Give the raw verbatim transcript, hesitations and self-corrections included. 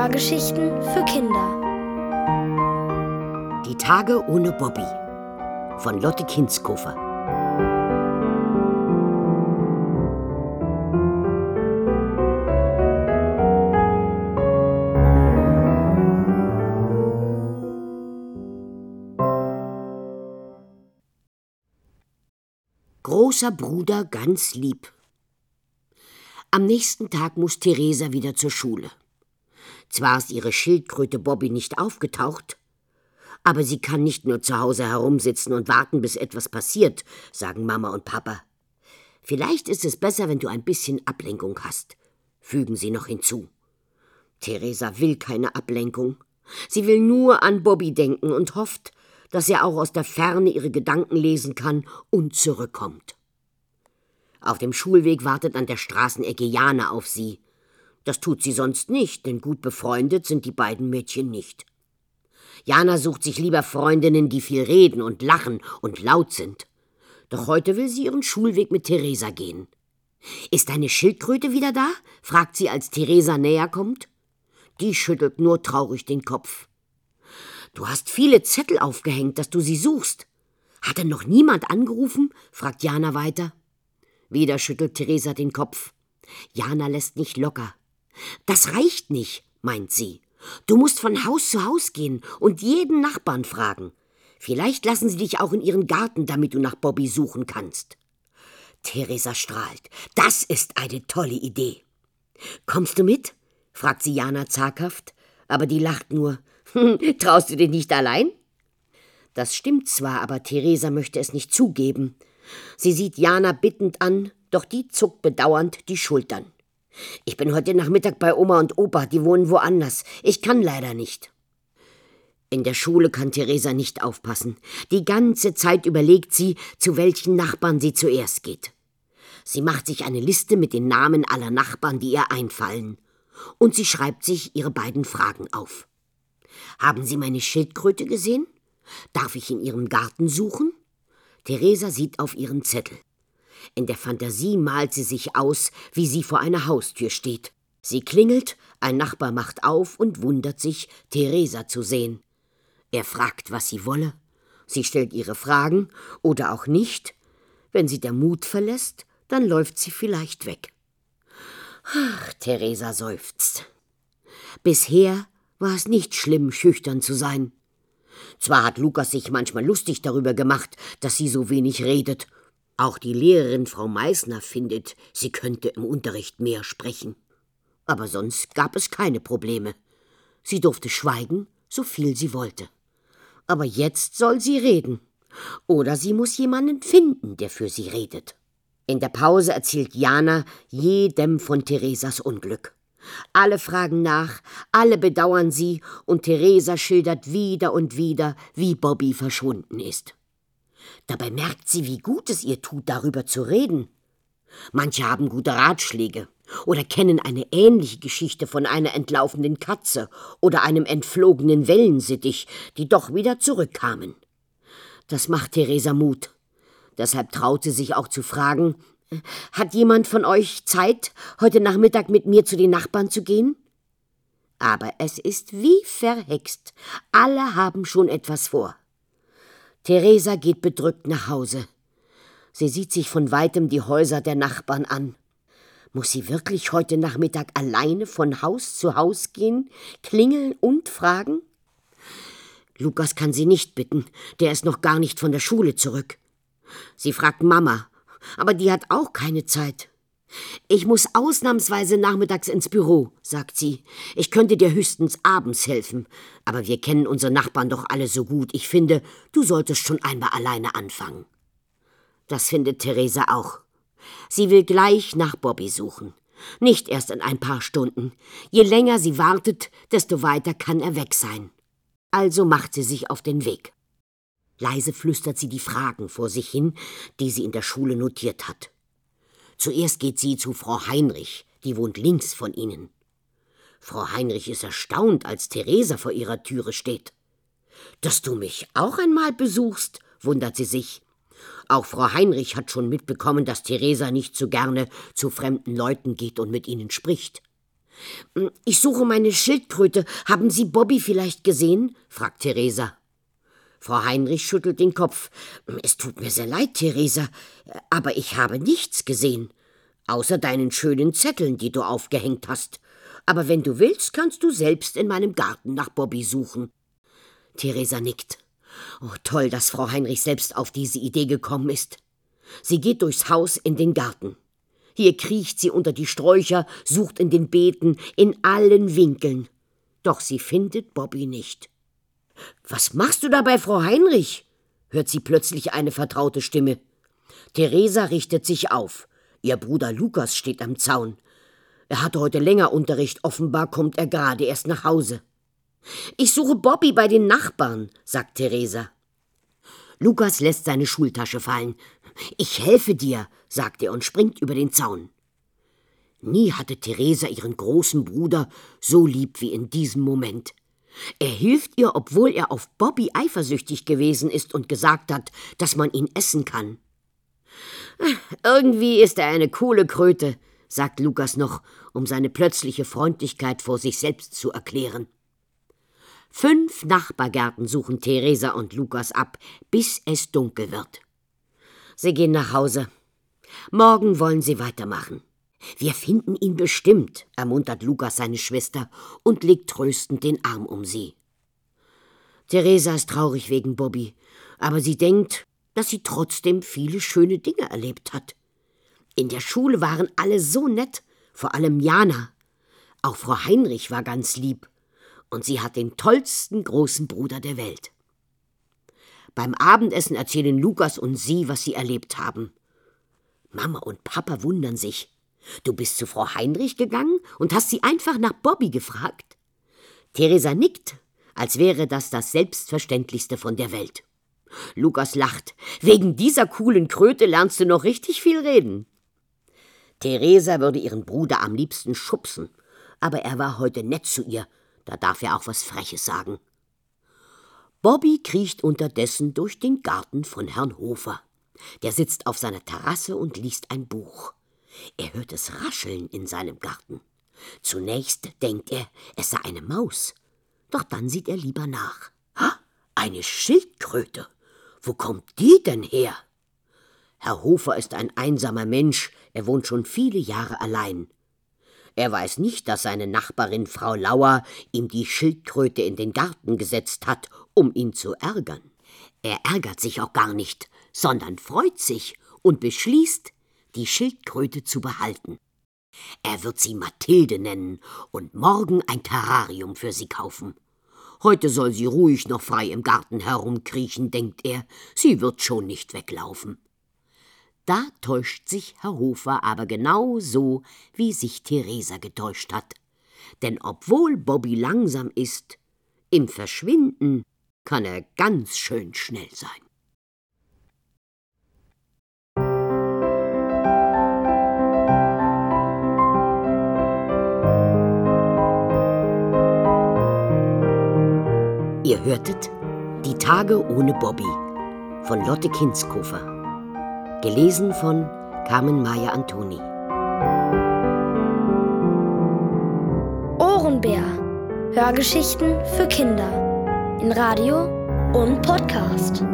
Hörgeschichten für Kinder. Die Tage ohne Bobby von Lotte Kinskofer. Großer Bruder ganz lieb. Am nächsten Tag muss Theresa wieder zur Schule. Zwar ist ihre Schildkröte Bobby nicht aufgetaucht, aber sie kann nicht nur zu Hause herumsitzen und warten, bis etwas passiert, sagen Mama und Papa. Vielleicht ist es besser, wenn du ein bisschen Ablenkung hast, fügen sie noch hinzu. Theresa will keine Ablenkung. Sie will nur an Bobby denken und hofft, dass er auch aus der Ferne ihre Gedanken lesen kann und zurückkommt. Auf dem Schulweg wartet an der Straßenecke Jana auf sie. Das tut sie sonst nicht, denn gut befreundet sind die beiden Mädchen nicht. Jana sucht sich lieber Freundinnen, die viel reden und lachen und laut sind. Doch heute will sie ihren Schulweg mit Theresa gehen. »Ist deine Schildkröte wieder da?« fragt sie, als Theresa näher kommt. Die schüttelt nur traurig den Kopf. »Du hast viele Zettel aufgehängt, dass du sie suchst. Hat denn noch niemand angerufen?« fragt Jana weiter. Wieder schüttelt Theresa den Kopf. Jana lässt nicht locker. »Das reicht nicht«, meint sie. »Du musst von Haus zu Haus gehen und jeden Nachbarn fragen. Vielleicht lassen sie dich auch in ihren Garten, damit du nach Bobby suchen kannst.« Theresa strahlt. »Das ist eine tolle Idee.« »Kommst du mit?« fragt sie Jana zaghaft, aber die lacht nur. »Traust du dich nicht allein?« Das stimmt zwar, aber Theresa möchte es nicht zugeben. Sie sieht Jana bittend an, doch die zuckt bedauernd die Schultern. »Ich bin heute Nachmittag bei Oma und Opa, die wohnen woanders. Ich kann leider nicht.« In der Schule kann Theresa nicht aufpassen. Die ganze Zeit überlegt sie, zu welchen Nachbarn sie zuerst geht. Sie macht sich eine Liste mit den Namen aller Nachbarn, die ihr einfallen. Und sie schreibt sich ihre beiden Fragen auf. »Haben Sie meine Schildkröte gesehen? Darf ich in Ihrem Garten suchen?« Theresa sieht auf ihren Zettel. In der Fantasie malt sie sich aus, wie sie vor einer Haustür steht. Sie klingelt, ein Nachbar macht auf und wundert sich, Theresa zu sehen. Er fragt, was sie wolle. Sie stellt ihre Fragen oder auch nicht. Wenn sie der Mut verlässt, dann läuft sie vielleicht weg. Ach, Theresa seufzt. Bisher war es nicht schlimm, schüchtern zu sein. Zwar hat Lukas sich manchmal lustig darüber gemacht, dass sie so wenig redet. Auch die Lehrerin Frau Meißner findet, sie könnte im Unterricht mehr sprechen. Aber sonst gab es keine Probleme. Sie durfte schweigen, so viel sie wollte. Aber jetzt soll sie reden. Oder sie muss jemanden finden, der für sie redet. In der Pause erzählt Jana jedem von Theresas Unglück. Alle fragen nach, alle bedauern sie und Theresa schildert wieder und wieder, wie Bobby verschwunden ist. Dabei merkt sie, wie gut es ihr tut, darüber zu reden. Manche haben gute Ratschläge oder kennen eine ähnliche Geschichte von einer entlaufenen Katze oder einem entflogenen Wellensittich, die doch wieder zurückkamen. Das macht Theresa Mut. Deshalb traut sie sich auch zu fragen, »Hat jemand von euch Zeit, heute Nachmittag mit mir zu den Nachbarn zu gehen?« Aber es ist wie verhext. Alle haben schon etwas vor. Theresa geht bedrückt nach Hause. Sie sieht sich von weitem die Häuser der Nachbarn an. Muss sie wirklich heute Nachmittag alleine von Haus zu Haus gehen, klingeln und fragen? Lukas kann sie nicht bitten, der ist noch gar nicht von der Schule zurück. Sie fragt Mama, aber die hat auch keine Zeit. »Ich muss ausnahmsweise nachmittags ins Büro«, sagt sie. »Ich könnte dir höchstens abends helfen. Aber wir kennen unsere Nachbarn doch alle so gut. Ich finde, du solltest schon einmal alleine anfangen.« Das findet Theresa auch. Sie will gleich nach Bobby suchen. Nicht erst in ein paar Stunden. Je länger sie wartet, desto weiter kann er weg sein. Also macht sie sich auf den Weg. Leise flüstert sie die Fragen vor sich hin, die sie in der Schule notiert hat. Zuerst geht sie zu Frau Heinrich, die wohnt links von ihnen. Frau Heinrich ist erstaunt, als Theresa vor ihrer Türe steht. »Dass du mich auch einmal besuchst«, wundert sie sich. Auch Frau Heinrich hat schon mitbekommen, dass Theresa nicht so gerne zu fremden Leuten geht und mit ihnen spricht. »Ich suche meine Schildkröte. Haben Sie Bobby vielleicht gesehen?« fragt Theresa. Frau Heinrich schüttelt den Kopf. »Es tut mir sehr leid, Theresa, aber ich habe nichts gesehen, außer deinen schönen Zetteln, die du aufgehängt hast. Aber wenn du willst, kannst du selbst in meinem Garten nach Bobby suchen.« Theresa nickt. Oh, toll, dass Frau Heinrich selbst auf diese Idee gekommen ist. Sie geht durchs Haus in den Garten. Hier kriecht sie unter die Sträucher, sucht in den Beeten, in allen Winkeln. Doch sie findet Bobby nicht. »Was machst du dabei, Frau Heinrich?« hört sie plötzlich eine vertraute Stimme. Theresa richtet sich auf. Ihr Bruder Lukas steht am Zaun. Er hatte heute länger Unterricht, offenbar kommt er gerade erst nach Hause. »Ich suche Bobby bei den Nachbarn«, sagt Theresa. Lukas lässt seine Schultasche fallen. »Ich helfe dir«, sagt er und springt über den Zaun. Nie hatte Theresa ihren großen Bruder so lieb wie in diesem Moment. Er hilft ihr, obwohl er auf Bobby eifersüchtig gewesen ist und gesagt hat, dass man ihn essen kann. »Irgendwie ist er eine coole Kröte«, sagt Lukas noch, um seine plötzliche Freundlichkeit vor sich selbst zu erklären. Fünf Nachbargärten suchen Theresa und Lukas ab, bis es dunkel wird. Sie gehen nach Hause. Morgen wollen sie weitermachen. »Wir finden ihn bestimmt«, ermuntert Lukas seine Schwester und legt tröstend den Arm um sie. Theresa ist traurig wegen Bobby, aber sie denkt, dass sie trotzdem viele schöne Dinge erlebt hat. In der Schule waren alle so nett, vor allem Jana. Auch Frau Heinrich war ganz lieb und sie hat den tollsten großen Bruder der Welt. Beim Abendessen erzählen Lukas und sie, was sie erlebt haben. Mama und Papa wundern sich. »Du bist zu Frau Heinrich gegangen und hast sie einfach nach Bobby gefragt?« Theresa nickt, als wäre das das Selbstverständlichste von der Welt. Lukas lacht. »Wegen dieser coolen Kröte lernst du noch richtig viel reden.« Theresa würde ihren Bruder am liebsten schubsen, aber er war heute nett zu ihr, da darf er auch was Freches sagen. Bobby kriecht unterdessen durch den Garten von Herrn Hofer. Der sitzt auf seiner Terrasse und liest ein Buch. Er hört es rascheln in seinem Garten. Zunächst denkt er, es sei eine Maus, doch dann sieht er lieber nach. Ha, eine Schildkröte! Wo kommt die denn her? Herr Hofer ist ein einsamer Mensch, er wohnt schon viele Jahre allein. Er weiß nicht, dass seine Nachbarin Frau Lauer ihm die Schildkröte in den Garten gesetzt hat, um ihn zu ärgern. Er ärgert sich auch gar nicht, sondern freut sich und beschließt, die Schildkröte zu behalten. Er wird sie Mathilde nennen und morgen ein Terrarium für sie kaufen. Heute soll sie ruhig noch frei im Garten herumkriechen, denkt er, sie wird schon nicht weglaufen. Da täuscht sich Herr Hofer aber genau so, wie sich Theresa getäuscht hat. Denn obwohl Bobby langsam ist, im Verschwinden kann er ganz schön schnell sein. Ihr hörtet »Die Tage ohne Bobby« von Lotte Kinskofer. Gelesen von Carmen Maya Antoni. Ohrenbär. Hörgeschichten für Kinder. In Radio und Podcast.